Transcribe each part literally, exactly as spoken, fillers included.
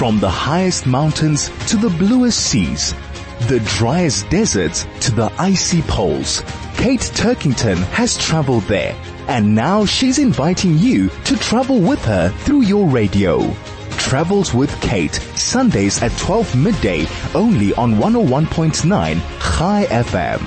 From the highest mountains to the bluest seas, the driest deserts to the icy poles, Kate Turkington has traveled there, and now she's inviting you to travel with her through your radio. Travels with Kate, Sundays at twelve midday, only on one oh one point nine Chai F M.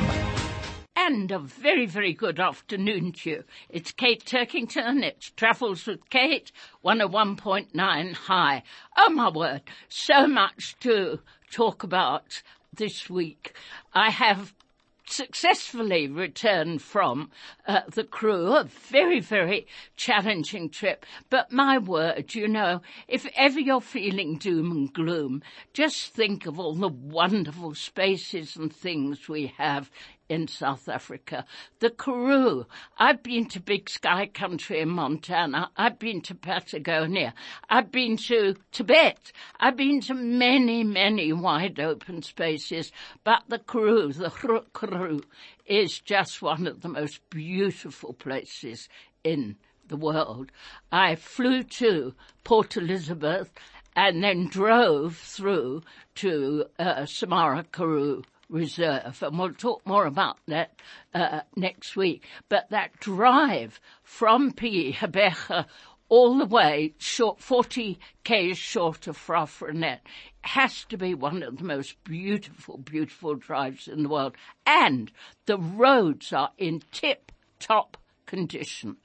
And a very, very good afternoon to you. It's Kate Turkington. It's Travels with Kate, one oh one point nine Chai. Oh, my word. So much to talk about this week. I have successfully returned from uh, the crew, a very, very challenging trip. But my word, you know, if ever you're feeling doom and gloom, just think of all the wonderful spaces and things we have in South Africa. The Karoo. I've been to Big Sky Country in Montana. I've been to Patagonia. I've been to Tibet. I've been to many, many wide open spaces. But the Karoo, the Karoo, is just one of the most beautiful places in the world. I flew to Port Elizabeth and then drove through to uh, Samara Karoo Reserve, and we'll talk more about that uh, next week. But that drive from Pi'Habecha all the way short, forty k's short of Vrystaat has to be one of the most beautiful, beautiful drives in the world. And the roads are in tip-top condition.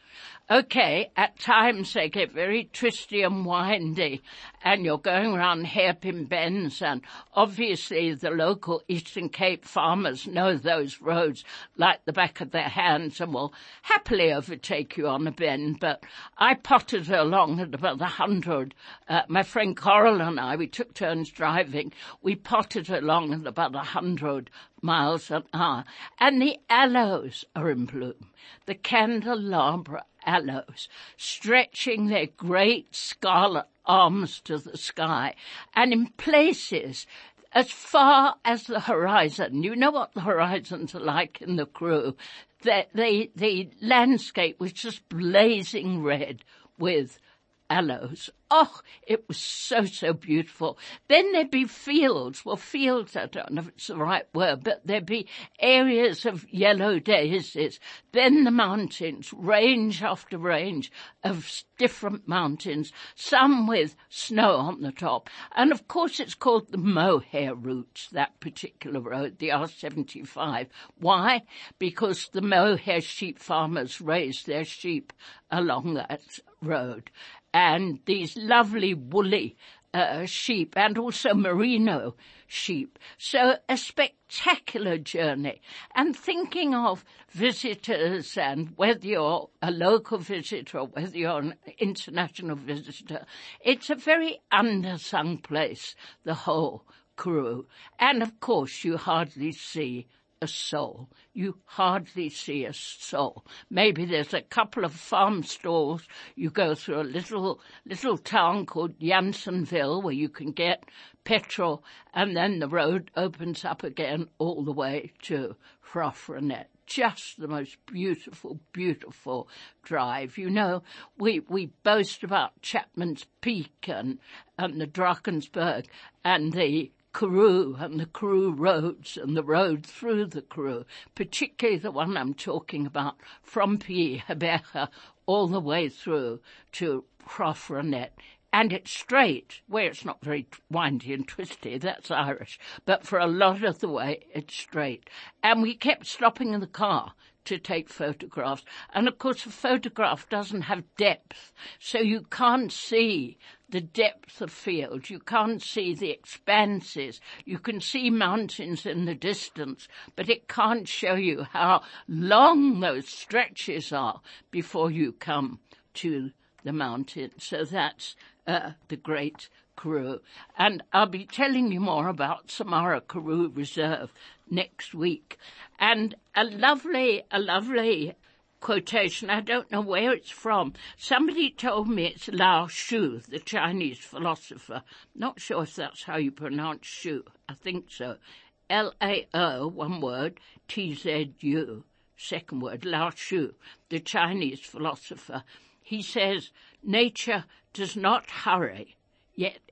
Okay, at times they get very twisty and windy, and you're going around hairpin bends, and obviously the local Eastern Cape farmers know those roads like the back of their hands and will happily overtake you on a bend. But I potted along at about a hundred. Uh, my friend Coral and I, we took turns driving. We potted along at about a hundred miles an hour, and the aloes are in bloom. The candelabra aloes, stretching their great scarlet arms to the sky, and in places as far as the horizon. You know what the horizons are like in the Karoo. The, the, the landscape was just blazing red with aloes. Oh, it was so, so beautiful. Then there'd be fields. Well, fields, I don't know if it's the right word, but there'd be areas of yellow daisies. Then the mountains, range after range of different mountains, some with snow on the top. And of course it's called the mohair route, that particular road, the R seventy-five. Why? Because the mohair sheep farmers raise their sheep along that road. And these lovely woolly uh, sheep, and also merino sheep. So a spectacular journey. And thinking of visitors, and whether you're a local visitor or whether you're an international visitor, it's a very undersung place, the whole Karoo. And of course you hardly see a soul. You hardly see a soul. Maybe there's a couple of farm stalls. You go through a little little town called Janssenville where you can get petrol, and then the road opens up again all the way to Vrystaat. Just the most beautiful, beautiful drive. You know, we we boast about Chapman's Peak and and the Drakensberg and the Karoo and the Karoo roads and the road through the Karoo, particularly the one I'm talking about from Pi'Habecha all the way through to Vrystaat. And it's straight, where it's not very windy and twisty, that's Irish, but for a lot of the way it's straight. And we kept stopping in the car to take photographs. And of course a photograph doesn't have depth, so you can't see the depth of field. You can't see the expanses. You can see mountains in the distance, but it can't show you how long those stretches are before you come to the mountains. So that's uh, the great Karoo. And I'll be telling you more about Samara Karoo Reserve next week. And a lovely, a lovely quotation, I don't know where it's from. Somebody told me it's Lao Tzu, the Chinese philosopher. Not sure if that's how you pronounce Shu. I think so. L A O, one word, T Z U, second word, Lao Tzu, the Chinese philosopher. He says, nature does not hurry, yet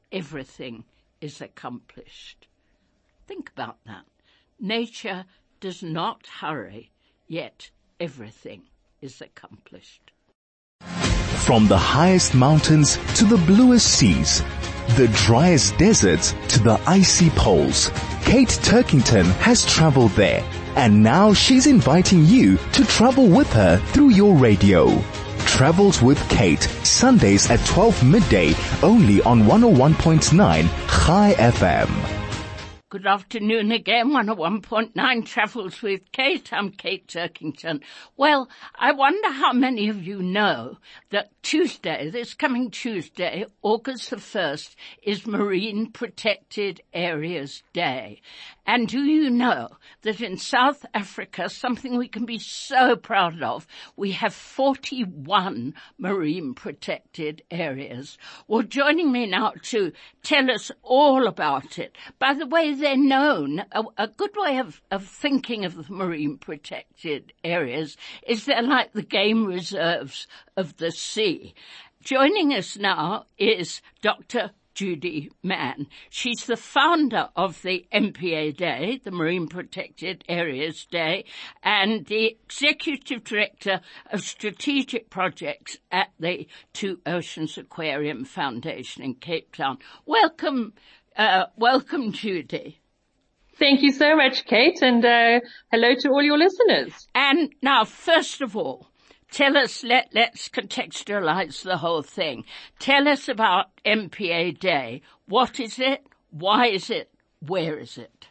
everything is accomplished. Think about that. Nature does not hurry, yet everything is accomplished. From the highest mountains to the bluest seas, the driest deserts to the icy poles, Kate Turkington has traveled there, and now she's inviting you to travel with her through your radio. Travels with Kate, Sundays at twelve midday, only on one oh one point nine Chai F M. Good afternoon again, one oh one point nine Travels with Kate. I'm Kate Turkington. Well, I wonder how many of you know that Tuesday, this coming Tuesday, August the first, is Marine Protected Areas Day. And do you know that in South Africa, something we can be so proud of, we have forty-one marine protected areas. Well, joining me now to tell us all about it, by the way, they're known, a, a good way of, of thinking of the marine protected areas is they're like the game reserves of the sea. Joining us now is Doctor Judy Mann. She's the founder of the M P A Day, the Marine Protected Areas Day, and the Executive Director of Strategic Projects at the Two Oceans Aquarium Foundation in Cape Town. Welcome, uh, welcome, Judy. Thank you so much, Kate, and uh, hello to all your listeners. And now, first of all, Tell us, let, let's contextualize the whole thing. Tell us about M P A Day. What is it? Why is it? Where is it?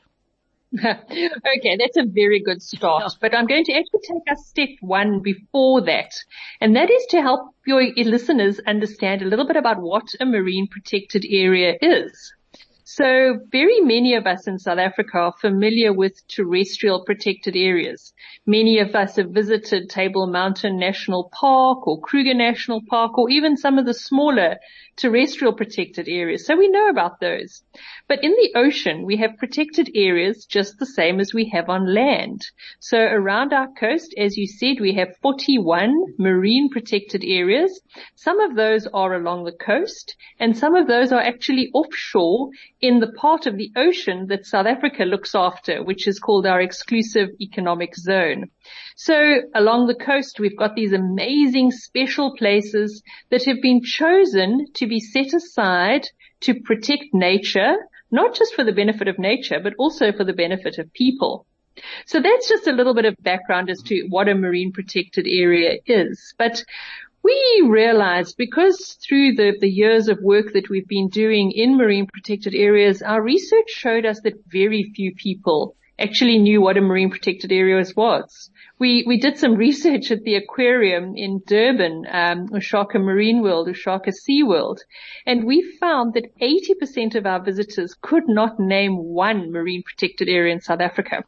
Okay, that's a very good start, but I'm going to actually take us step one before that, and that is to help your listeners understand a little bit about what a marine protected area is. So very many of us in South Africa are familiar with terrestrial protected areas. Many of us have visited Table Mountain National Park or Kruger National Park or even some of the smaller terrestrial protected areas. So we know about those. But in the ocean, we have protected areas just the same as we have on land. So around our coast, as you said, we have forty-one marine protected areas. Some of those are along the coast and some of those are actually offshore in the part of the ocean that South Africa looks after, which is called our exclusive economic zone. So along the coast, we've got these amazing special places that have been chosen to be set aside to protect nature, not just for the benefit of nature, but also for the benefit of people. So that's just a little bit of background as to what a marine protected area is. But we realized, because through the, the years of work that we've been doing in marine protected areas, our research showed us that very few people actually knew what a marine protected area was. We, we did some research at the aquarium in Durban, um, Ushaka Marine World, Ushaka Sea World, and we found that eighty percent of our visitors could not name one marine protected area in South Africa.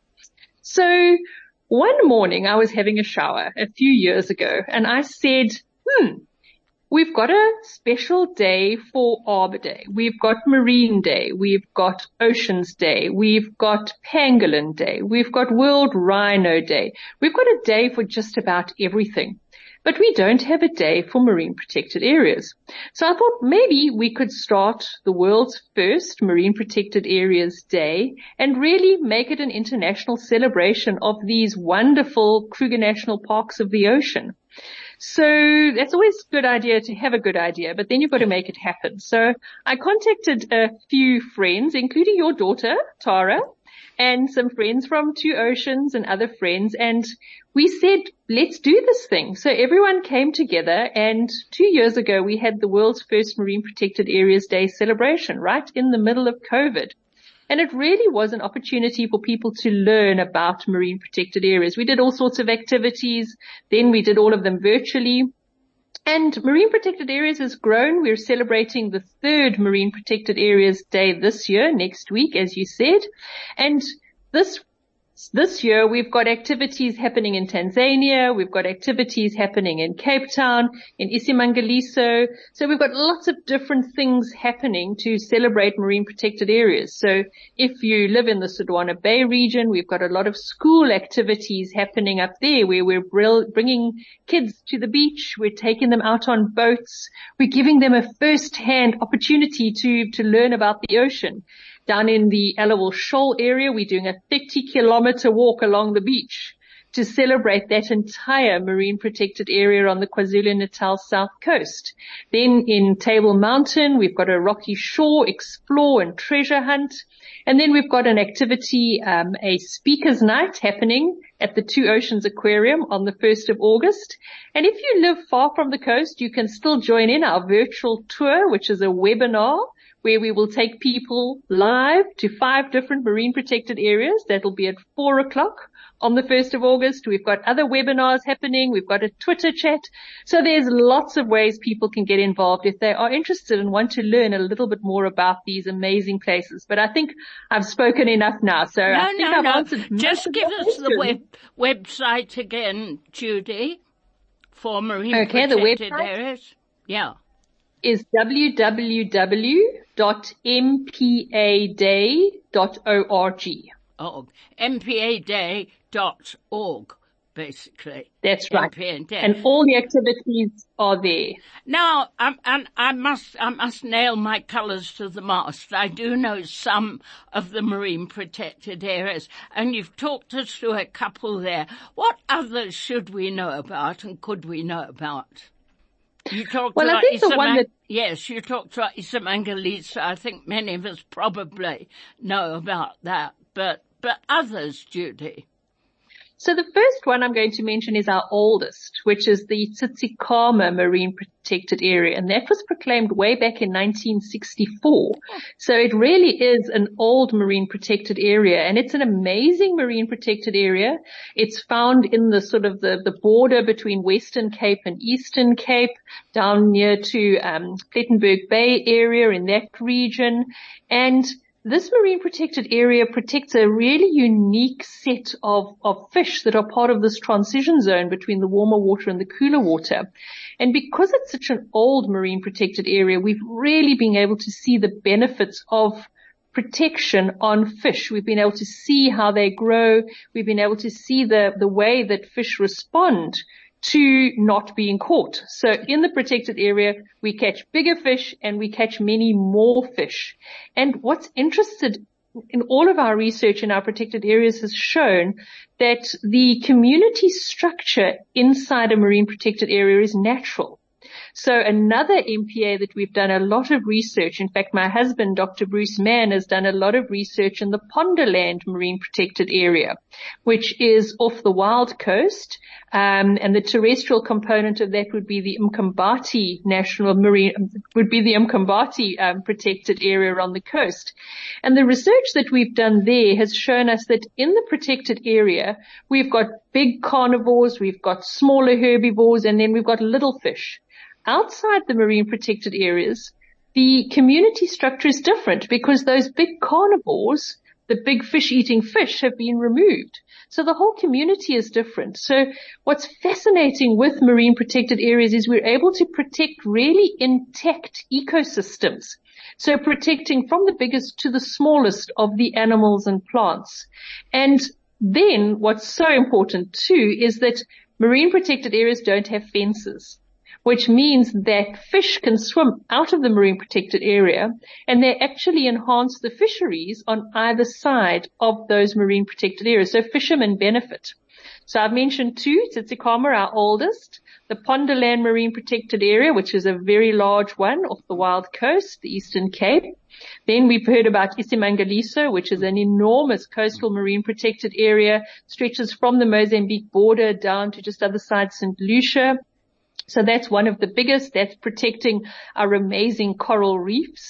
So one morning I was having a shower a few years ago and I said, hmm, we've got a special day for Arbor Day. We've got Marine Day. We've got Oceans Day. We've got Pangolin Day. We've got World Rhino Day. We've got a day for just about everything. But we don't have a day for marine protected areas. So I thought maybe we could start the world's first Marine Protected Areas Day and really make it an international celebration of these wonderful Kruger National Parks of the ocean. So that's always a good idea to have a good idea, but then you've got to make it happen. So I contacted a few friends, including your daughter, Tara, and some friends from Two Oceans and other friends, and we said, let's do this thing. So everyone came together, and two years ago we had the world's first Marine Protected Areas Day celebration right in the middle of COVID. And it really was an opportunity for people to learn about marine protected areas. We did all sorts of activities. Then we did all of them virtually. And Marine Protected Areas has grown. We're celebrating the third Marine Protected Areas Day this year, next week, as you said. And this This year, we've got activities happening in Tanzania. We've got activities happening in Cape Town, in Isimangaliso. So we've got lots of different things happening to celebrate marine protected areas. So if you live in the Sodwana Bay region, we've got a lot of school activities happening up there where we're bringing kids to the beach. We're taking them out on boats. We're giving them a first-hand opportunity to, to learn about the ocean. Down in the Allowal Shoal area, we're doing a thirty kilometer walk along the beach to celebrate that entire marine protected area on the KwaZulu-Natal south coast. Then in Table Mountain, we've got a rocky shore explore and treasure hunt. And then we've got an activity, um, a speaker's night happening at the Two Oceans Aquarium on the first of August. And if you live far from the coast, you can still join in our virtual tour, which is a webinar, where we will take people live to five different marine protected areas. That'll be at four o'clock on the first of August. We've got other webinars happening. We've got a Twitter chat. So there's lots of ways people can get involved if they are interested and want to learn a little bit more about these amazing places. But I think I've spoken enough now. So no, I think no, I've no. answered. Just give us the web, website again, Judy, for marine okay, protected the website areas. Yeah. Is w w w dot m p a day dot org. Oh, m p a day dot org, basically. That's right. M P A Day. And all the activities are there. Now, I, and I must, I must nail my colours to the mast. I do know some of the marine protected areas, and you've talked us through a couple there. What others should we know about and could we know about? You talked well, about I think the one that yes, you talked about Isimangaliso. I think many of us probably know about that, but but others, Judy. So the first one I'm going to mention is our oldest, which is the Tsitsikamma Marine Protected Area, and that was proclaimed way back in nineteen sixty-four. So it really is an old marine protected area, and it's an amazing marine protected area. It's found in the sort of the, the border between Western Cape and Eastern Cape, down near to um, Plettenberg Bay area in that region, and this marine protected area protects a really unique set of, of fish that are part of this transition zone between the warmer water and the cooler water. And because it's such an old marine protected area, we've really been able to see the benefits of protection on fish. We've been able to see how they grow. We've been able to see the, the way that fish respond to not being caught. So in the protected area, we catch bigger fish and we catch many more fish. And what's interested in all of our research in our protected areas has shown that the community structure inside a marine protected area is natural. So another M P A that we've done a lot of research, in fact, my husband, Doctor Bruce Mann, has done a lot of research in the Ponderland Marine Protected Area, which is off the Wild Coast, um, and the terrestrial component of that would be the Mkombati National Marine, would be the Mkombati um, Protected Area on the coast. And the research that we've done there has shown us that in the protected area, we've got big carnivores, we've got smaller herbivores, and then we've got little fish. Outside the marine protected areas, the community structure is different because those big carnivores, the big fish-eating fish, have been removed. So the whole community is different. So what's fascinating with marine protected areas is we're able to protect really intact ecosystems. So protecting from the biggest to the smallest of the animals and plants. And then what's so important too is that marine protected areas don't have fences, which means that fish can swim out of the marine protected area and they actually enhance the fisheries on either side of those marine protected areas. So fishermen benefit. So I've mentioned two, Tsitsikamma, our oldest, the Ponderland Marine Protected Area, which is a very large one off the Wild Coast, the Eastern Cape. Then we've heard about Isimangaliso, which is an enormous coastal marine protected area, stretches from the Mozambique border down to just other side Saint Lucia. So that's one of the biggest. That's protecting our amazing coral reefs.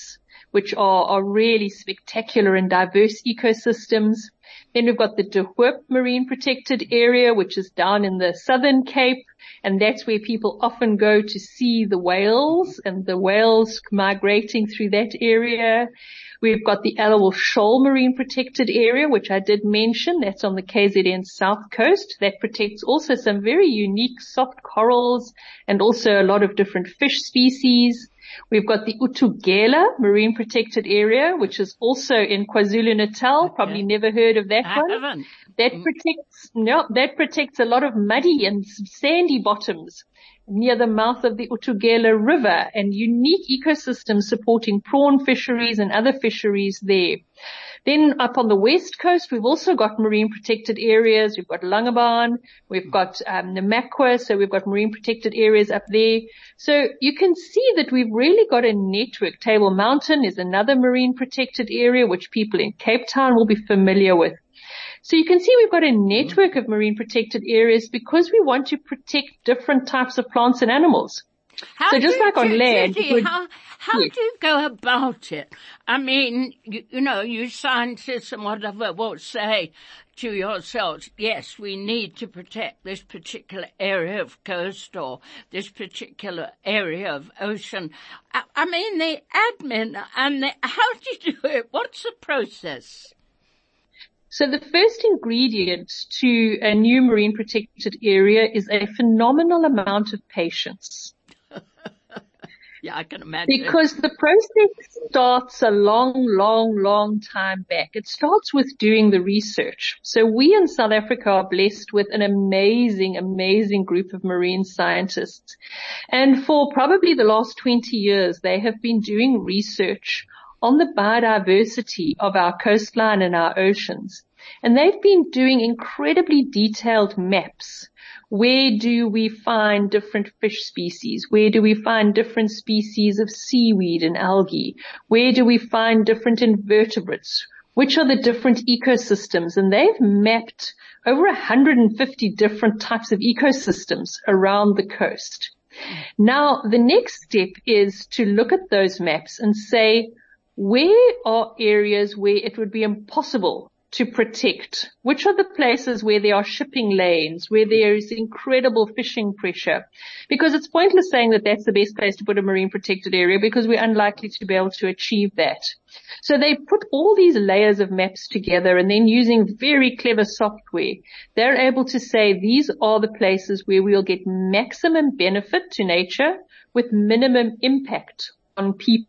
which are, are really spectacular and diverse ecosystems. Then we've got the De Hoop Marine Protected Area, which is down in the Southern Cape, and that's where people often go to see the whales and the whales migrating through that area. We've got the Allawal Shoal Marine Protected Area, which I did mention. That's on the K Z N South Coast. That protects also some very unique soft corals and also a lot of different fish species. We've got the Utugela Marine Protected Area, which is also in KwaZulu-Natal. Okay. Probably never heard of that I one. Haven't. That protects, no, that protects a lot of muddy and sandy bottoms near the mouth of the Utugela River and unique ecosystems supporting prawn fisheries and other fisheries there. Then up on the west coast, we've also got marine protected areas. We've got Langebaan, we've got um, Namakwa, so we've got marine protected areas up there. So you can see that we've really got a network. Table Mountain is another marine protected area, which people in Cape Town will be familiar with. So you can see we've got a network of marine protected areas because we want to protect different types of plants and animals. How so just do, like on Judy, land. Would, how how yes. do you go about it? I mean, you, you know, you scientists and whatever will say to yourselves, yes, we need to protect this particular area of coast or this particular area of ocean. I, I mean, the admin and the, how do you do it? What's the process? So the first ingredient to a new marine protected area is a phenomenal amount of patience. Yeah, I can imagine. Because the process starts a long, long, long time back. It starts with doing the research. So we in South Africa are blessed with an amazing, amazing group of marine scientists. And for probably the last twenty years, they have been doing research on the biodiversity of our coastline and our oceans. And they've been doing incredibly detailed maps. Where do we find different fish species? Where do we find different species of seaweed and algae? Where do we find different invertebrates? Which are the different ecosystems? And they've mapped over one hundred fifty different types of ecosystems around the coast. Now, the next step is to look at those maps and say, where are areas where it would be impossible to protect? Which are the places where there are shipping lanes, where there is incredible fishing pressure? Because it's pointless saying that that's the best place to put a marine protected area because we're unlikely to be able to achieve that. So they put all these layers of maps together and then using very clever software, they're able to say these are the places where we'll get maximum benefit to nature with minimum impact on people.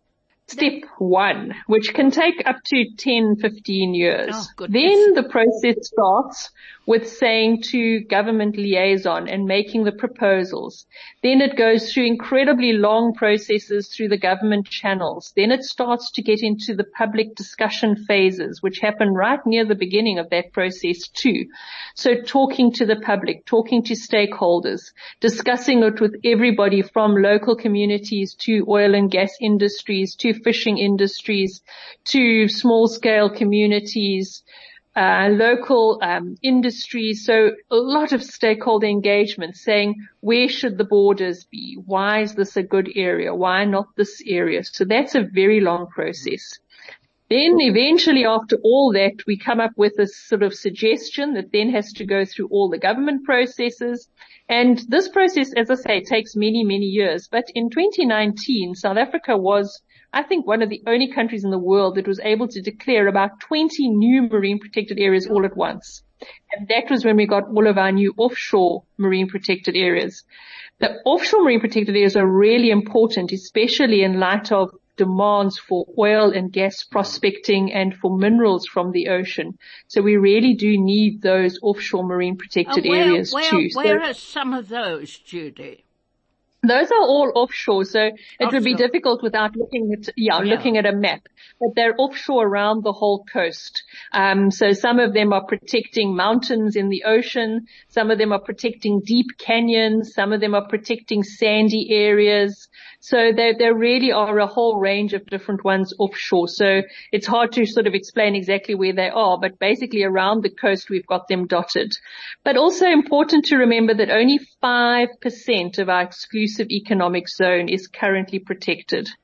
Step one, which can take up to ten, fifteen years. Oh, then the process starts with saying to government liaison and making the proposals. Then it goes through incredibly long processes through the government channels. Then it starts to get into the public discussion phases, which happen right near the beginning of that process too. So talking to the public, talking to stakeholders, discussing it with everybody from local communities to oil and gas industries to fishing industries to small scale communities, uh, local um, industries. So a lot of stakeholder engagement saying where should the borders be? Why is this a good area? Why not this area? So that's a very long process. Then eventually after all that, we come up with a sort of suggestion that then has to go through all the government processes. And this process, as I say, takes many, many years. But in twenty nineteen, South Africa was, I think, one of the only countries in the world that was able to declare about twenty new marine protected areas all at once. And that was when we got all of our new offshore marine protected areas. The offshore marine protected areas are really important, especially in light of demands for oil and gas prospecting and for minerals from the ocean. So we really do need those offshore marine protected uh, where, areas where, too. Where so, are some of those, Judy? Those are all offshore, so it offshore. would be difficult without looking at, yeah, yeah, looking at a map. But they're offshore around the whole coast. Um, so some of them are protecting mountains in the ocean. Some of them are protecting deep canyons. Some of them are protecting sandy areas. So there, there really are a whole range of different ones offshore. So it's hard to sort of explain exactly where they are, but basically around the coast we've got them dotted. But also important to remember that only five percent of our exclusive economic zone is currently protected.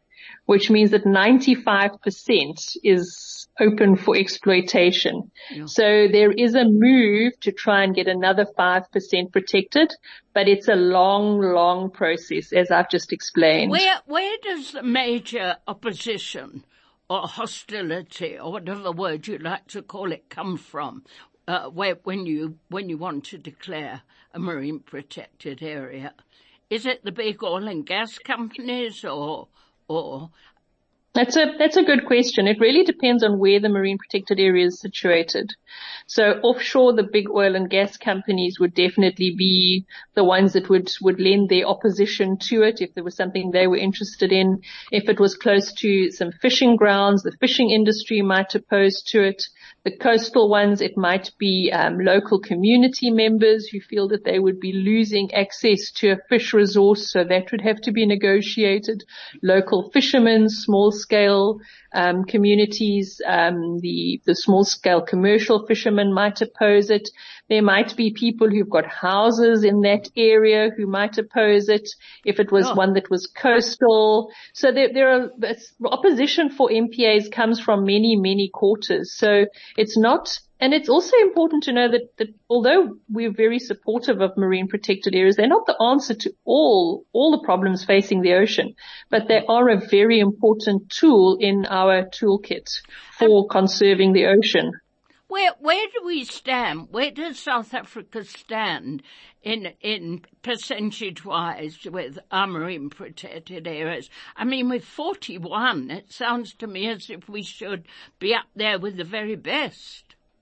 which means that ninety-five percent is open for exploitation. Yeah. So there is a move to try and get another five percent protected, but it's a long, long process, as I've just explained. Where, where does the major opposition or hostility, or whatever word you like to call it, come from, uh, where, when you, when you want to declare a marine protected area? Is it the big oil and gas companies, or, or? That's a, that's a good question. It really depends on where the marine protected area is situated. So offshore, the big oil and gas companies would definitely be the ones that would, would lend their opposition to it if there was something they were interested in. If it was close to some fishing grounds, the fishing industry might oppose to it. The coastal ones, it might be um, local community members who feel that they would be losing access to a fish resource, so that would have to be negotiated. Local fishermen, small-scale um, communities, um, the the small-scale commercial fishermen might oppose it. There might be people who've got houses in that area who might oppose it if it was Oh. one that was coastal. So there, there are, opposition for M P As comes from many, many quarters. So it's not, and it's also important to know that, that although we're very supportive of marine protected areas, they're not the answer to all, all the problems facing the ocean, but they are a very important tool in our toolkit for um, conserving the ocean. Where, where do we stand? Where does South Africa stand in, in percentage-wise with our marine protected areas? I mean, with forty-one, it sounds to me as if we should be up there with the very best.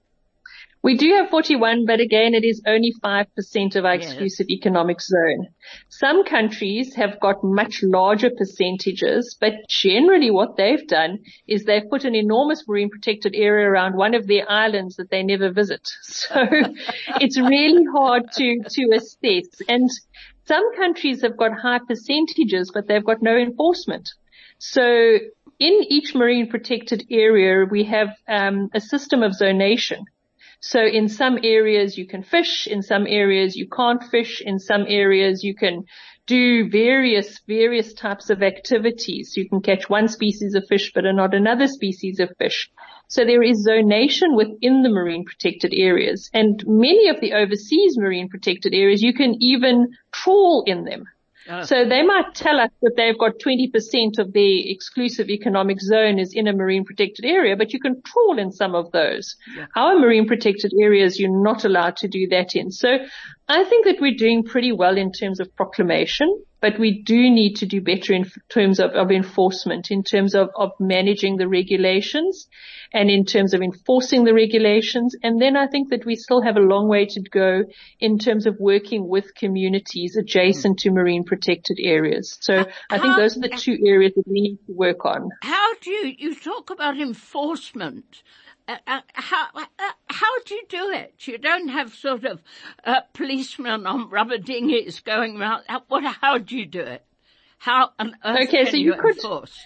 We do have forty-one, but again, it is only five percent of our Yes. exclusive economic zone. Some countries have got much larger percentages, but generally what they've done is they've put an enormous marine protected area around one of their islands that they never visit. So it's really hard to, to assess. And some countries have got high percentages, but they've got no enforcement. So in each marine protected area, we have um, a system of zonation. So in some areas you can fish, in some areas you can't fish, in some areas you can do various, various types of activities. You can catch one species of fish but not another species of fish. So there is zonation within the marine protected areas, and many of the overseas marine protected areas you can even trawl in them. Oh. So they might tell us that they've got twenty percent of their exclusive economic zone is in a marine protected area, but you can trawl in some of those. Yeah. Our marine protected areas, you're not allowed to do that in. So I think that we're doing pretty well in terms of proclamation, but we do need to do better in terms of, of enforcement, in terms of, of managing the regulations and in terms of enforcing the regulations. And then I think that we still have a long way to go in terms of working with communities adjacent to marine protected areas. So I think those are the two areas that we need to work on. How do you, you talk about enforcement? Uh, uh, how uh, how do you do it? You don't have sort of uh, policemen on rubber dinghies going around. How, what? How do you do it? How on earth okay, can so you, you could, enforce?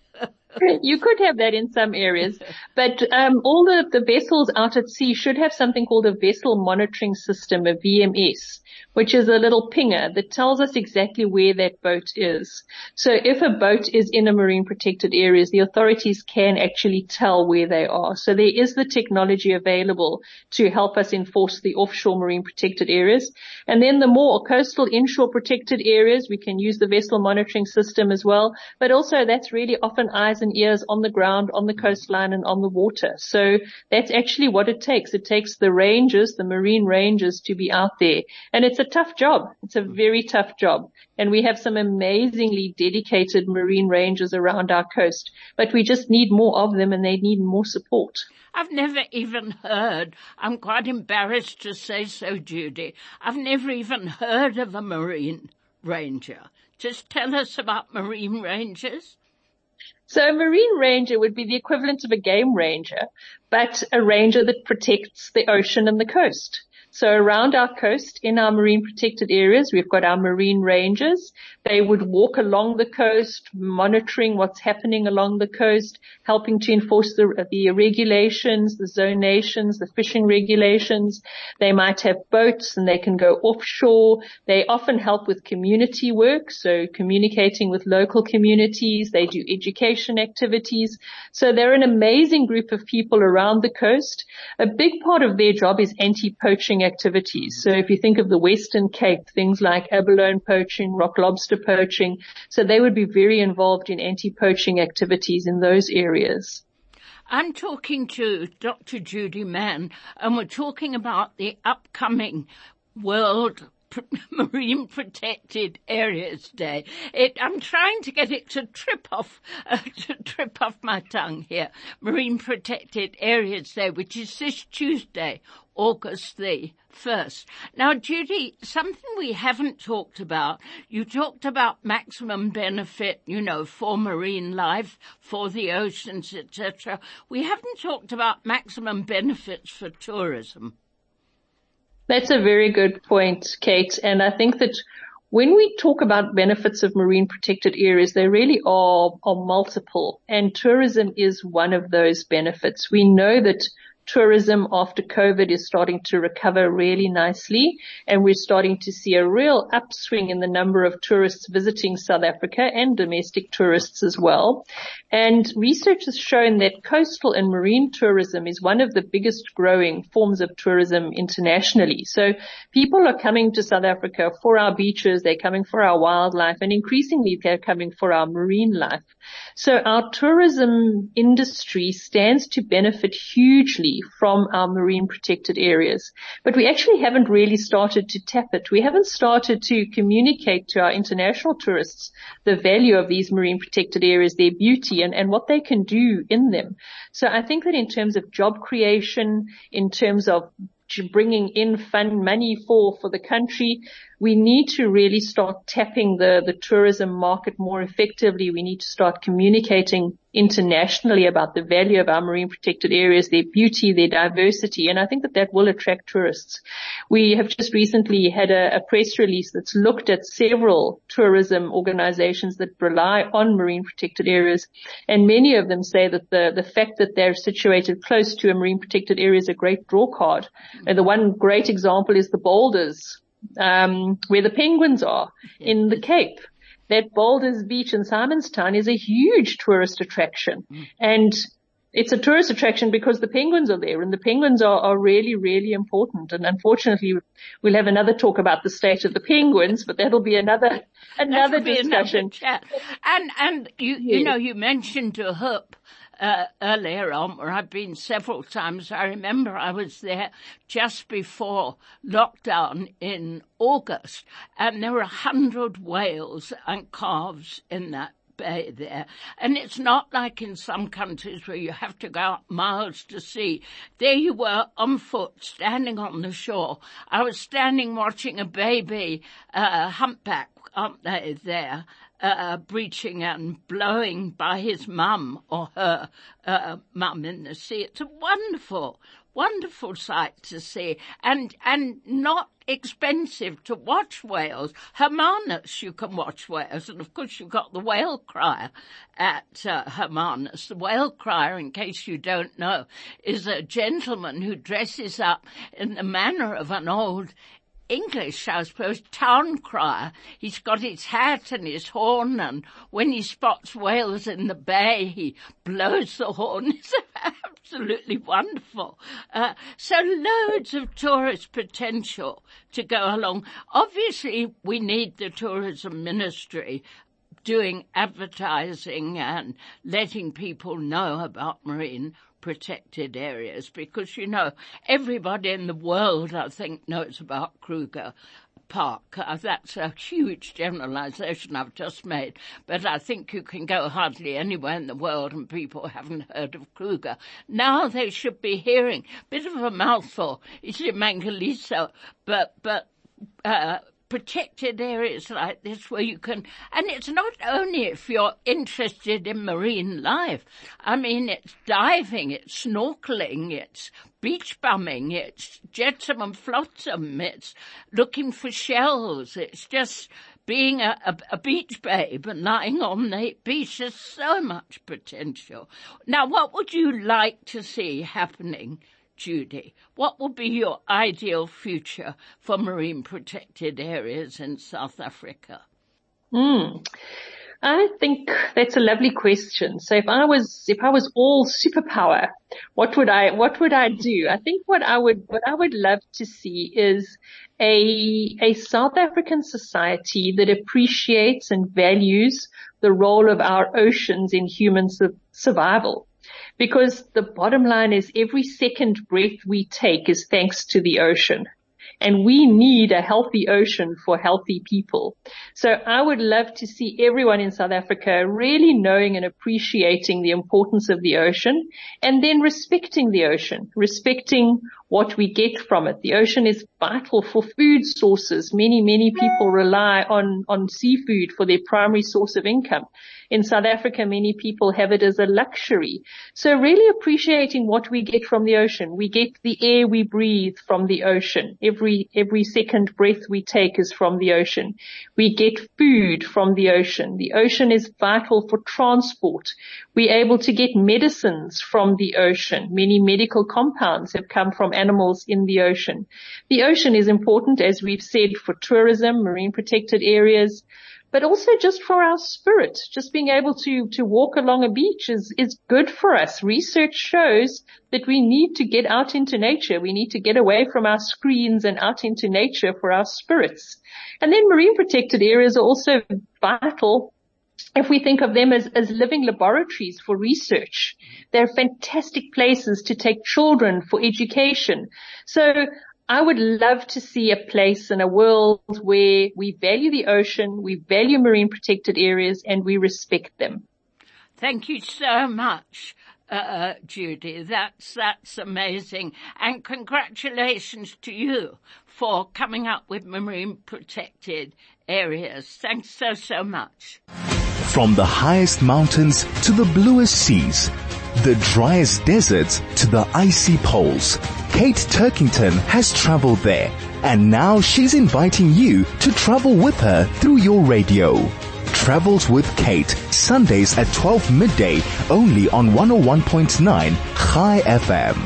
You could have that in some areas, but um, all the, the vessels out at sea should have something called a vessel monitoring system, a V M S, which is a little pinger that tells us exactly where that boat is. So if a boat is in a marine protected areas, the authorities can actually tell where they are. So there is the technology available to help us enforce the offshore marine protected areas. And then the more coastal inshore protected areas, we can use the vessel monitoring system as well. But also that's really often eyes and ears on the ground, on the coastline and on the water. So that's actually what it takes. It takes the rangers, the marine rangers, to be out there. And it's a tough job. It's a very tough job. And we have some amazingly dedicated marine rangers around our coast, but we just need more of them and they need more support. I've never even heard, I'm quite embarrassed to say so, Judy, I've never even heard of a marine ranger. Just tell us about marine rangers. So a marine ranger would be the equivalent of a game ranger, but a ranger that protects the ocean and the coast. So around our coast, in our marine protected areas, we've got our marine rangers. They would walk along the coast, monitoring what's happening along the coast, helping to enforce the, the regulations, the zonations, the fishing regulations. They might have boats and they can go offshore. They often help with community work, so communicating with local communities. They do education activities. So they're an amazing group of people around the coast. A big part of their job is anti-poaching activities. So if you think of the Western Cape, things like abalone poaching, rock lobster poaching, so they would be very involved in anti-poaching activities in those areas. I'm talking to Doctor Judy Mann, and we're talking about the upcoming World Marine Protected Areas Day. It, I'm trying to get it to trip off, uh, to trip off my tongue here. Marine Protected Areas Day, which is this Tuesday, August the first. Now, Judy, something we haven't talked about, you talked about maximum benefit, you know, for marine life, for the oceans, et cetera. We haven't talked about maximum benefits for tourism. That's a very good point, Kate. And I think that when we talk about benefits of marine protected areas, they really are, are multiple. And tourism is one of those benefits. We know that tourism after COVID is starting to recover really nicely, and we're starting to see a real upswing in the number of tourists visiting South Africa and domestic tourists as well. And research has shown that coastal and marine tourism is one of the biggest growing forms of tourism internationally. So people are coming to South Africa for our beaches, they're coming for our wildlife, and increasingly they're coming for our marine life. So our tourism industry stands to benefit hugely from our marine protected areas. But we actually haven't really started to tap it. We haven't started to communicate to our international tourists the value of these marine protected areas, their beauty, and, and what they can do in them. So I think that in terms of job creation, in terms of bringing in fund money for, for the country, we need to really start tapping the, the tourism market more effectively. We need to start communicating internationally about the value of our marine protected areas, their beauty, their diversity, and I think that that will attract tourists. We have just recently had a, a press release that's looked at several tourism organizations that rely on marine protected areas, and many of them say that the, the fact that they're situated close to a marine protected area is a great draw card. And the one great example is the Boulders, um, where the penguins are in the Cape. That Boulders Beach in Simonstown is a huge tourist attraction. And it's a tourist attraction because the penguins are there, and the penguins are, are really, really important. And unfortunately, we'll have another talk about the state of the penguins, but that'll be another, another be discussion. Another chat. And, and you, Yes. you know, you mentioned De Hoop. Uh, earlier on, where I've been several times. I remember I was there just before lockdown in August, and there were a hundred whales and calves in that bay there. And it's not like in some countries where you have to go out miles to see. There you were on foot, standing on the shore. I was standing watching a baby uh, humpback, aren't they, there, Uh, breaching and blowing by his mum or her uh, mum in the sea. It's a wonderful, wonderful sight to see, and and not expensive to watch whales. Hermanus, you can watch whales, and of course you've got the whale crier at uh, Hermanus. The whale crier, in case you don't know, is a gentleman who dresses up in the manner of an old English, I suppose, town crier. He's got his hat and his horn, and when he spots whales in the bay, he blows the horn. It's absolutely wonderful. Uh, so loads of tourist potential to go along. Obviously, we need the tourism ministry doing advertising and letting people know about marine protected areas, because, you know, everybody in the world, I think, knows about Kruger Park. Uh, that's a huge generalization I've just made, but I think you can go hardly anywhere in the world and people haven't heard of Kruger. Now they should be hearing. Bit of a mouthful, Isimangaliso, but, but, uh, protected areas like this where you can, and it's not only if you're interested in marine life. I mean, it's diving, it's snorkeling, it's beach bumming, it's jetsam and flotsam, it's looking for shells, it's just being a, a, a beach babe and lying on the beach. There's so much potential. Now, what would you like to see happening, Judy? What would be your ideal future for marine protected areas in South Africa? Mm. I think that's a lovely question. So if I was, if I was all superpower, what would I, what would I do? I think what I would, what I would love to see is a, a South African society that appreciates and values the role of our oceans in human su- survival. Because the bottom line is every second breath we take is thanks to the ocean. And we need a healthy ocean for healthy people. So I would love to see everyone in South Africa really knowing and appreciating the importance of the ocean, and then respecting the ocean, respecting what we get from it. The ocean is vital for food sources. Many, many people rely on, on seafood for their primary source of income. In South Africa, many people have it as a luxury. So really appreciating what we get from the ocean. We get the air we breathe from the ocean. Every, every second breath we take is from the ocean. We get food from the ocean. The ocean is vital for transport. We're able to get medicines from the ocean. Many medical compounds have come from animals in the ocean. The ocean is important, as we've said, for tourism, marine protected areas, but also just for our spirit. Just being able to, to walk along a beach is, is good for us. Research shows that we need to get out into nature. We need to get away from our screens and out into nature for our spirits. And then marine protected areas are also vital if we think of them as, as living laboratories for research. They're fantastic places to take children for education. So I would love to see a place in a world where we value the ocean, we value marine protected areas, and we respect them. Thank you so much, uh, Judy. That's, that's amazing. And congratulations to you for coming up with marine protected areas. Thanks so, so much. From the highest mountains to the bluest seas, the driest deserts to the icy poles, Kate Turkington has traveled there, and now she's inviting you to travel with her through your radio. Travels with Kate, Sundays at twelve midday, only on one oh one point nine Chai F M.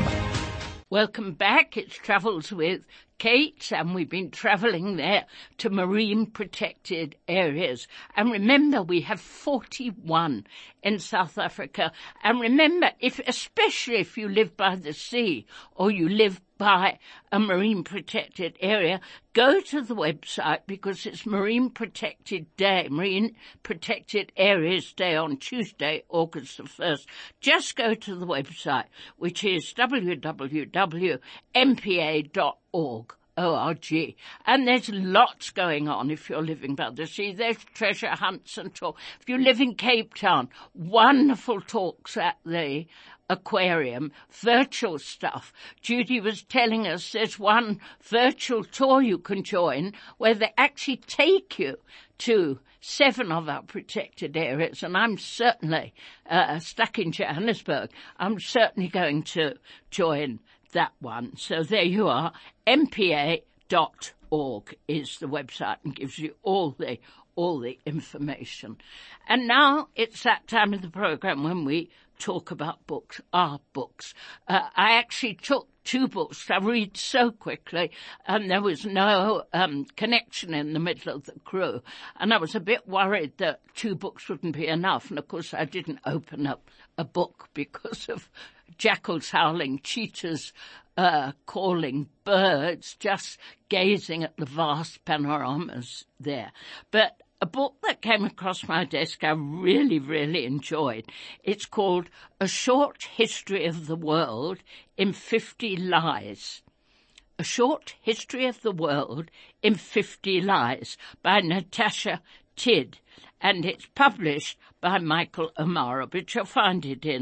Welcome back. It's Travels with Kate, and we've been travelling there to marine protected areas. And remember, we have forty-one in South Africa. And remember, if, especially if you live by the sea or you live by a marine protected area, go to the website, because it's Marine Protected Day, Marine Protected Areas Day on Tuesday, August the first. Just go to the website, which is w w w dot m p a dot org. O R G. And there's lots going on if you're living by the sea. There's treasure hunts and talk. If you live in Cape Town, wonderful talks at the aquarium, virtual stuff. Judy was telling us there's one virtual tour you can join where they actually take you to seven of our protected areas, and I'm certainly uh, stuck in Johannesburg. I'm certainly going to join that one. So there you are. M P A dot org is the website, and gives you all the all the information. And now it's that time of the program when we talk about books, our books. Uh, I actually took two books. I read so quickly, and there was no um, connection in the middle of the crew. And I was a bit worried that two books wouldn't be enough. And of course, I didn't open up a book because of jackals howling, cheetahs uh, calling, birds just gazing at the vast panoramas there. But a book that came across my desk I really, really enjoyed. It's called A Short History of the World in fifty Lies. A Short History of the World in fifty Lies by Natasha Tidd. And it's published by Michael O'Mara, but you'll find it in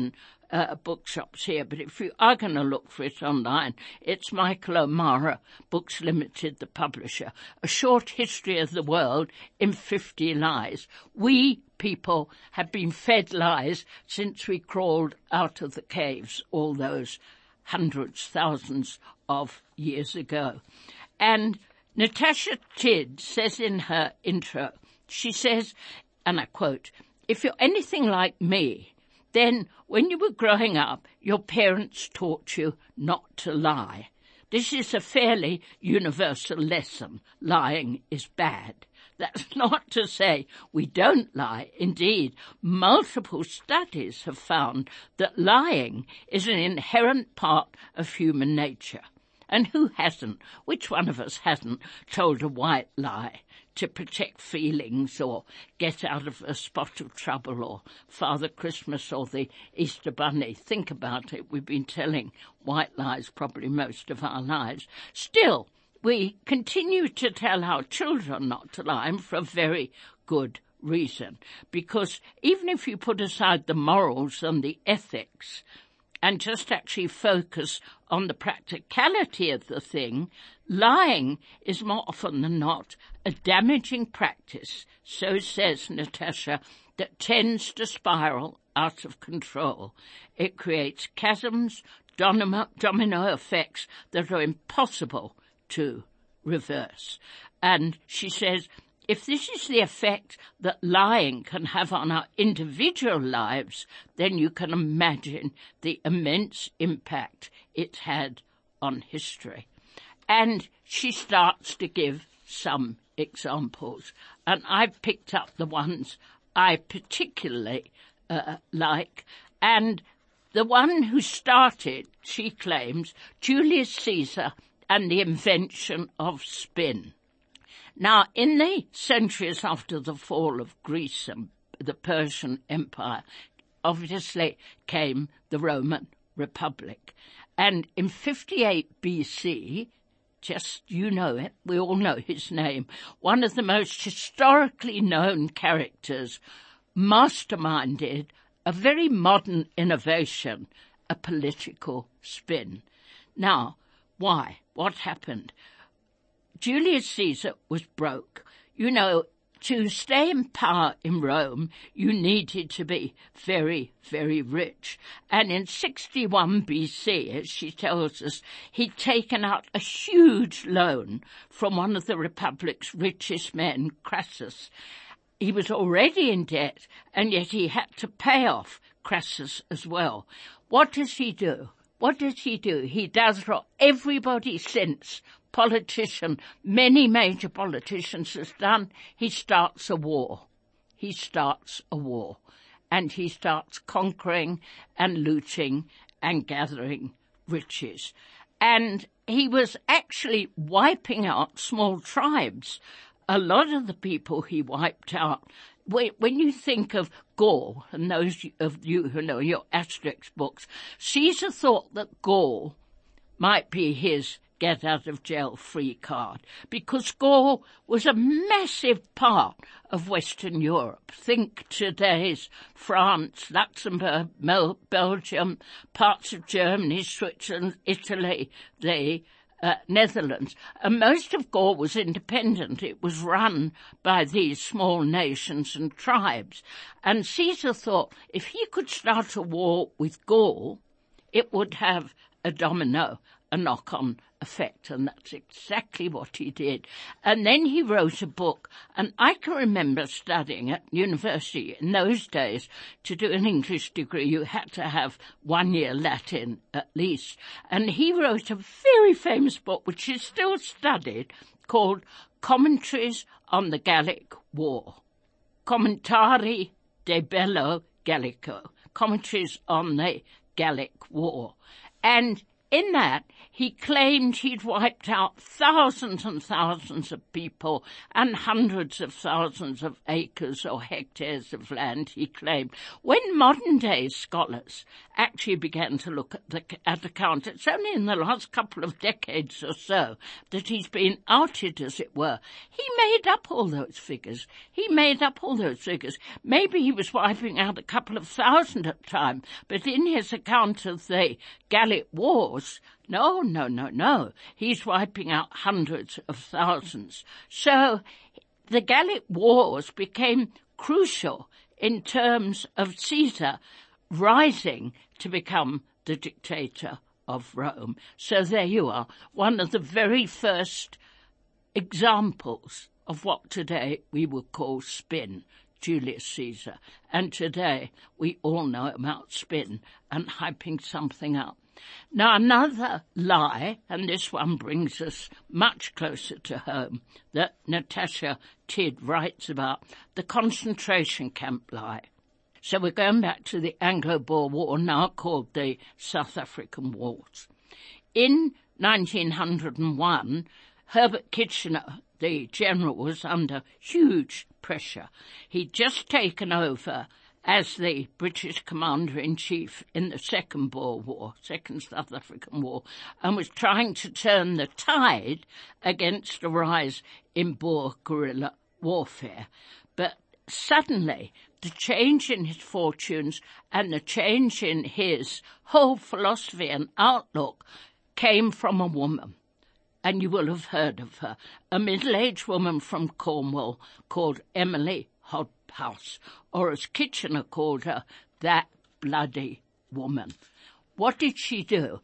uh, bookshops here, but if you are going to look for it online, it's Michael O'Mara, Books Limited, the publisher. A Short History of the World in fifty Lies. We people have been fed lies since we crawled out of the caves all those hundreds, thousands of years ago. And Natasha Tidd says in her intro, she says, and I quote, "If you're anything like me, then when you were growing up, your parents taught you not to lie. This is a fairly universal lesson. Lying is bad." That's not to say we don't lie. Indeed, multiple studies have found that lying is an inherent part of human nature. And who hasn't? Which one of us hasn't told a white lie to protect feelings or get out of a spot of trouble, or Father Christmas or the Easter Bunny? Think about it. We've been telling white lies probably most of our lives. Still, we continue to tell our children not to lie, and for a very good reason. Because even if you put aside the morals and the ethics and just actually focus on the practicality of the thing, lying is more often than not a damaging practice, so says Natasha, that tends to spiral out of control. It creates chasms, domino, domino effects that are impossible to reverse. And she says, if this is the effect that lying can have on our individual lives, then you can imagine the immense impact it had on history. And she starts to give some examples. And I've picked up the ones I particularly uh, like. And the one who started, she claims, Julius Caesar and the invention of spin. Now, in the centuries after the fall of Greece and the Persian Empire, obviously came the Roman Republic. And in fifty-eight B C, just you know it, we all know his name, one of the most historically known characters masterminded a very modern innovation, a political spin. Now, why? What happened? Julius Caesar was broke. You know, to stay in power in Rome, you needed to be very, very rich. And in sixty-one B C, as she tells us, he'd taken out a huge loan from one of the Republic's richest men, Crassus. He was already in debt, and yet he had to pay off Crassus as well. What does he do? What does he do? He does what everybody since, politician, many major politicians has done. He starts a war. He starts a war. And he starts conquering and looting and gathering riches. And he was actually wiping out small tribes. A lot of the people he wiped out, when you think of Gaul, and those of you who know your Asterix books, Caesar thought that Gaul might be his get-out-of-jail-free card, because Gaul was a massive part of Western Europe. Think today's France, Luxembourg, Belgium, parts of Germany, Switzerland, Italy, the Uh, Netherlands. And most of Gaul was independent. It was run by these small nations and tribes. And Caesar thought if he could start a war with Gaul, it would have a domino, a knock-on effect. And that's exactly what he did. And then he wrote a book. And I can remember studying at university in those days. To do an English degree, you had to have one year Latin at least. And he wrote a very famous book, which is still studied, called Commentaries on the Gallic War. Commentari de Bello Gallico. Commentaries on the Gallic War. And in that, he claimed he'd wiped out thousands and thousands of people and hundreds of thousands of acres or hectares of land, he claimed. When modern-day scholars actually began to look at the at account, it's only in the last couple of decades or so that he's been outed, as it were. He made up all those figures. He made up all those figures. Maybe he was wiping out a couple of thousand at a time, but in his account of the Gallic Wars, no, no, no, no. He's wiping out hundreds of thousands. So the Gallic Wars became crucial in terms of Caesar rising to become the dictator of Rome. So there you are, one of the very first examples of what today we would call spin, Julius Caesar. And today we all know about spin and hyping something up. Now another lie, and this one brings us much closer to home, that Natasha Tidd writes about, the concentration camp lie. So we're going back to the Anglo-Boer War, now called the South African Wars. In nineteen oh one, Herbert Kitchener, the general, was under huge pressure. He'd just taken over as the British Commander-in-Chief in the Second Boer War, Second South African War, and was trying to turn the tide against a rise in Boer guerrilla warfare. But suddenly, the change in his fortunes and the change in his whole philosophy and outlook came from a woman. And you will have heard of her, a middle-aged woman from Cornwall called Emily Hobhouse, or as Kitchener called her, that bloody woman. What did she do?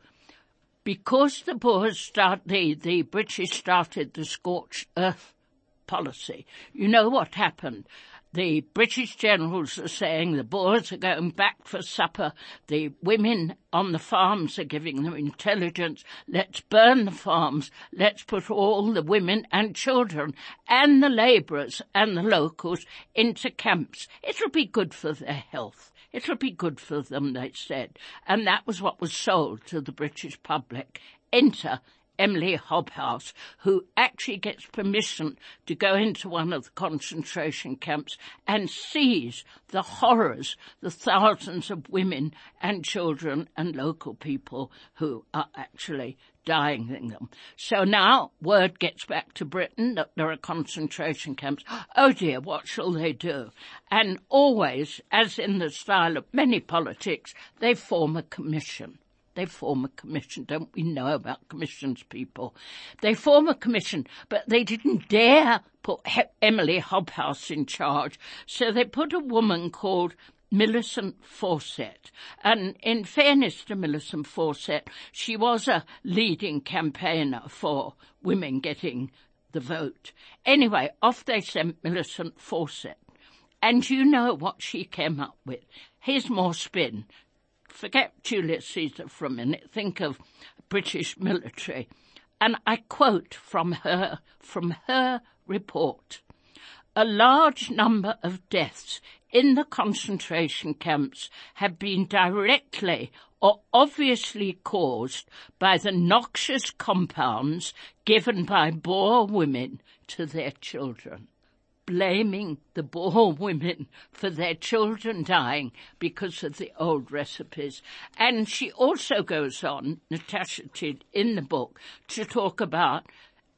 Because the Boers start, the, the British started the scorched earth policy, you know what happened? The British generals are saying the Boers are going back for supper. The women on the farms are giving them intelligence. Let's burn the farms. Let's put all the women and children and the labourers and the locals into camps. It'll be good for their health. It'll be good for them, they said. And that was what was sold to the British public. Enter Emily Hobhouse, who actually gets permission to go into one of the concentration camps and sees the horrors, the thousands of women and children and local people who are actually dying in them. So now word gets back to Britain that there are concentration camps. Oh dear, what shall they do? And always, as in the style of many politics, they form a commission. They form a commission. Don't we know about commissions, people? They form a commission, but they didn't dare put he- Emily Hobhouse in charge, so they put a woman called Millicent Fawcett. And in fairness to Millicent Fawcett, she was a leading campaigner for women getting the vote. Anyway, off they sent Millicent Fawcett. And you know what she came up with. Here's more spin. Forget Julius Caesar for a minute. Think of British military. And I quote from her, from her report. A large number of deaths in the concentration camps have been directly or obviously caused by the noxious compounds given by Boer women to their children. Blaming the Boer women for their children dying because of the old recipes. And she also goes on, Natasha Tidd, in the book, to talk about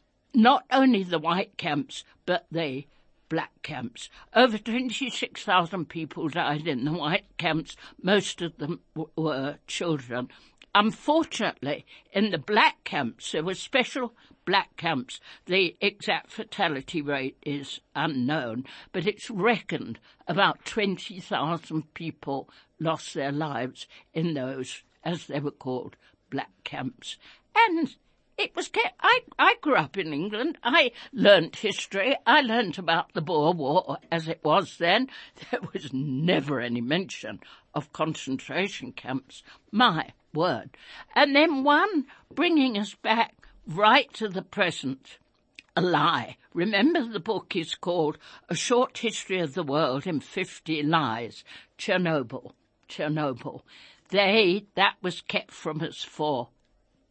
not only the white camps, but the black camps. Over twenty-six thousand people died in the white camps. Most of them w- were children. Unfortunately, in the black camps, there were special black camps. The exact fatality rate is unknown, but it's reckoned about twenty thousand people lost their lives in those, as they were called, black camps. And it was, I, I grew up in England. I learnt history. I learnt about the Boer War as it was then. There was never any mention of concentration camps. My word. And then one bringing us back right to the present, a lie. Remember, the book is called A Short History of the World in fifty Lies. Chernobyl. Chernobyl. They, that was kept from us for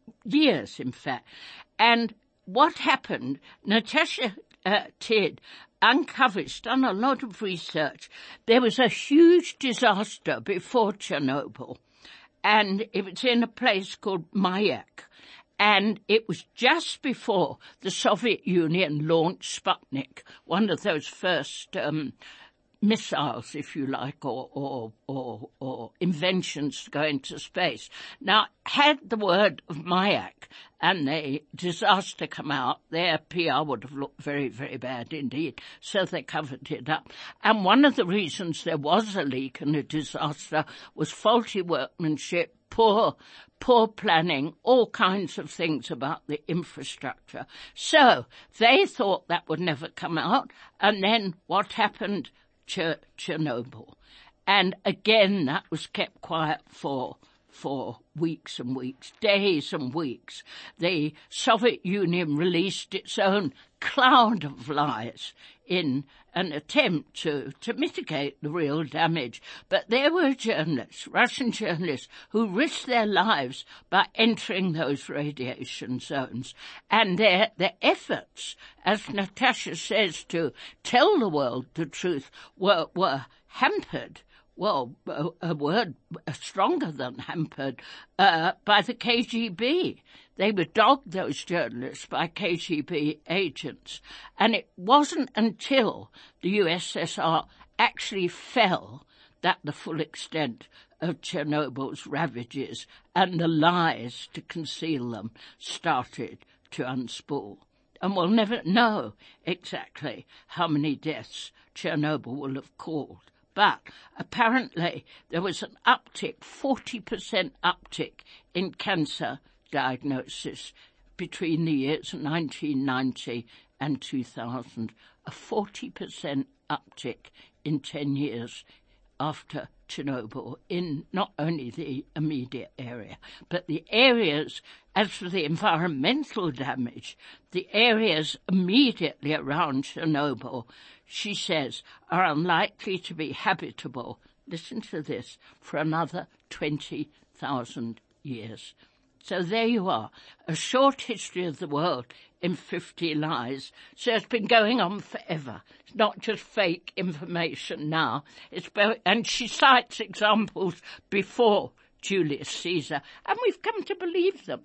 years, in fact. And what happened, Natasha uh, Tidd uncovered, she's done a lot of research. There was a huge disaster before Chernobyl, and it was in a place called Mayak. And it was just before the Soviet Union launched Sputnik, one of those first um, missiles, if you like, or, or, or, or inventions to go into space. Now, had the word of Mayak and the disaster come out, their P R would have looked very, very bad indeed. So they covered it up. And one of the reasons there was a leak and a disaster was faulty workmanship, poor, poor planning, all kinds of things about the infrastructure. So they thought that would never come out. And then what happened? Ch- Chernobyl. And again, that was kept quiet for for weeks and weeks, days and weeks. The Soviet Union released its own cloud of lies in an attempt to, to mitigate the real damage. But there were journalists, Russian journalists, who risked their lives by entering those radiation zones. And their, their efforts, as Natasha says, to tell the world the truth were, were hampered. Well, a, a word stronger than hampered, uh, by the K G B. They were dogged, those journalists, by K G B agents. And it wasn't until the U S S R actually fell that the full extent of Chernobyl's ravages and the lies to conceal them started to unspool. And we'll never know exactly how many deaths Chernobyl will have caused. But apparently there was an uptick, forty percent uptick in cancer diagnosis between the years nineteen ninety and two thousand. A forty percent uptick in ten years after Chernobyl in not only the immediate area, but the areas, as for the environmental damage, the areas immediately around Chernobyl, she says, are unlikely to be habitable, listen to this, for another twenty thousand years. So there you are, a short history of the world in fifty lies. So it's been going on forever. It's not just fake information now. It's bo- and she cites examples before Julius Caesar, and we've come to believe them.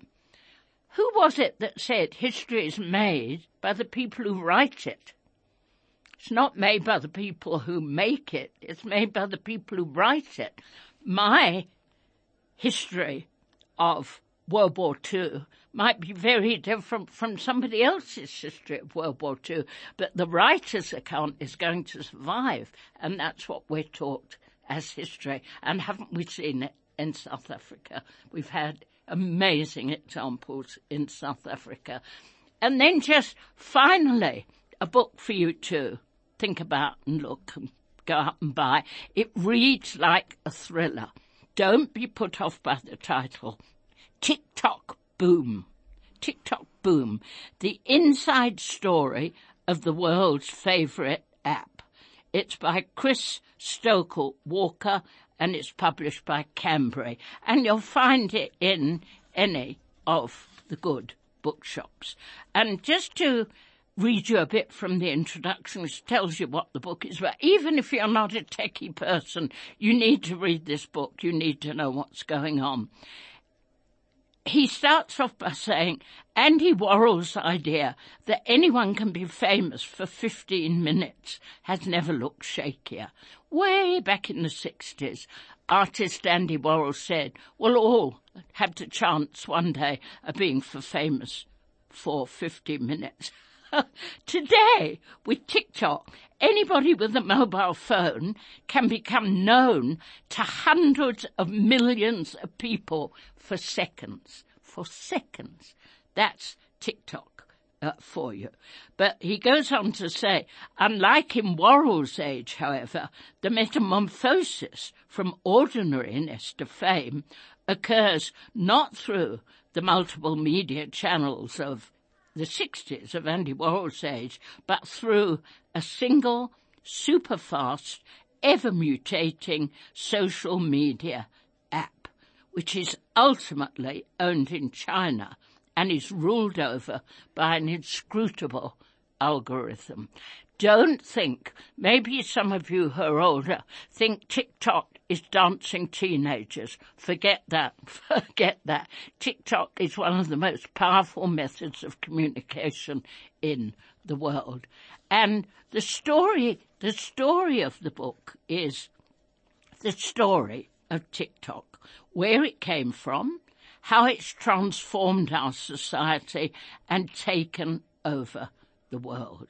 Who was it that said history is made by the people who write it? It's not made by the people who make it. It's made by the people who write it. My history of World War Two might be very different from somebody else's history of World War Two, but the writer's account is going to survive, and that's what we're taught as history. And haven't we seen it in South Africa? We've had amazing examples in South Africa. And then just finally, a book for you to think about and look and go out and buy. It reads like a thriller. Don't be put off by the title. TikTok Boom. TikTok Boom. The inside story of the world's favourite app. It's by Chris Stokel Walker and it's published by Cambrai. And you'll find it in any of the good bookshops. And just to read you a bit from the introduction, which tells you what the book is about. Even if you're not a techie person, you need to read this book. You need to know what's going on. He starts off by saying Andy Warhol's idea that anyone can be famous for fifteen minutes has never looked shakier. Way back in the sixties, artist Andy Warhol said, we'll all have the chance one day of being for famous for fifty minutes. Today, with TikTok, anybody with a mobile phone can become known to hundreds of millions of people for seconds. For seconds. That's TikTok uh, for you. But he goes on to say, unlike in Warhol's age, however, the metamorphosis from ordinariness to fame occurs not through the multiple media channels of the sixties of Andy Warhol's age, but through a single, super-fast, ever-mutating social media app. which is ultimately owned in China and is ruled over by an inscrutable algorithm. Don't think, maybe some of you who are older think TikTok is dancing teenagers. Forget that. Forget that. TikTok is one of the most powerful methods of communication in the world. And the story, the story of the book is the story of TikTok, where it came from, how it's transformed our society and taken over the world.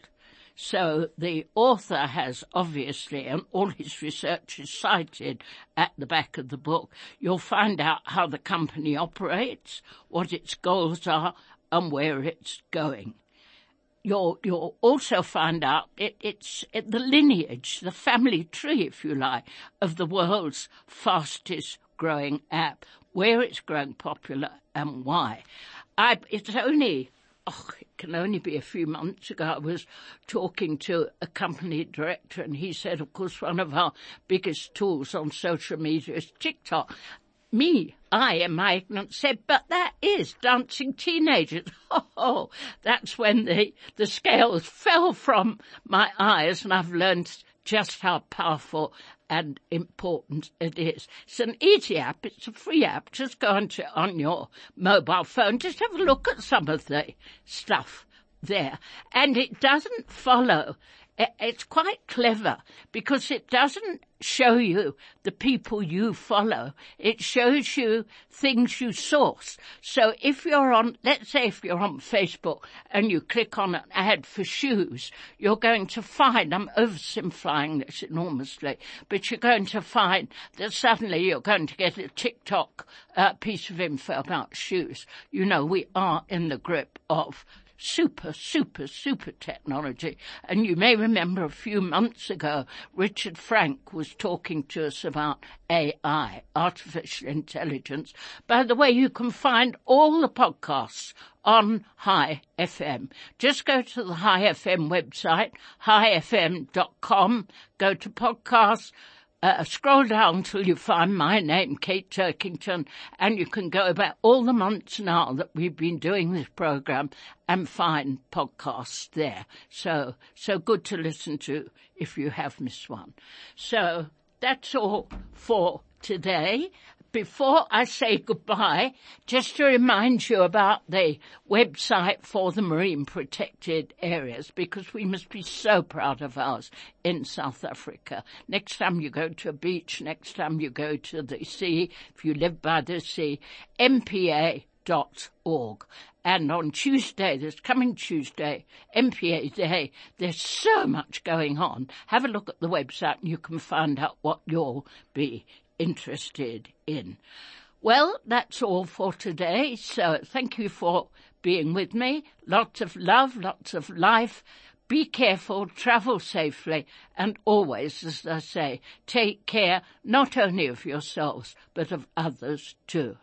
So the author has obviously, and all his research is cited at the back of the book, you'll find out how the company operates, what its goals are, and where it's going. You'll, you'll also find out it, it's it, the lineage, the family tree, if you like, of the world's fastest growing app, where it's growing popular and why. I, it's only, oh, it can only be a few months ago, I was talking to a company director and he said, of course, one of our biggest tools on social media is TikTok. Me, I, in my ignorance, said, but that is dancing teenagers. Oh, that's when the, the scales fell from my eyes, and I've learned just how powerful and important it is. It's an easy app. It's a free app. Just go onto on your mobile phone. Just have a look at some of the stuff there. And it doesn't follow. It's quite clever because it doesn't show you the people you follow. It shows you things you source. So if you're on, let's say if you're on Facebook and you click on an ad for shoes, you're going to find, I'm oversimplifying this enormously, but you're going to find that suddenly you're going to get a TikTok uh, piece of info about shoes. You know, we are in the grip of super, super, super technology. And you may remember a few months ago, Richard Frank was talking to us about A I, artificial intelligence. By the way, you can find all the podcasts on High F M. Just go to the High F M website, high f m dot com, go to podcasts, Uh, scroll down till you find my name, Kate Turkington, and you can go back all the months now that we've been doing this program and find podcasts there. So, so good to listen to if you have missed one. So that's all for today. Before I say goodbye, just to remind you about the website for the marine protected areas, because we must be so proud of ours in South Africa. Next time you go to a beach, next time you go to the sea, if you live by the sea, m p a dot org. And on Tuesday, this coming Tuesday, M P A Day, there's so much going on. Have a look at the website and you can find out what you'll be interested in. Well, that's all for today. So thank you for being with me. Lots of love, lots of life. Be careful, travel safely, and always, as I say, take care not only of yourselves, but of others too.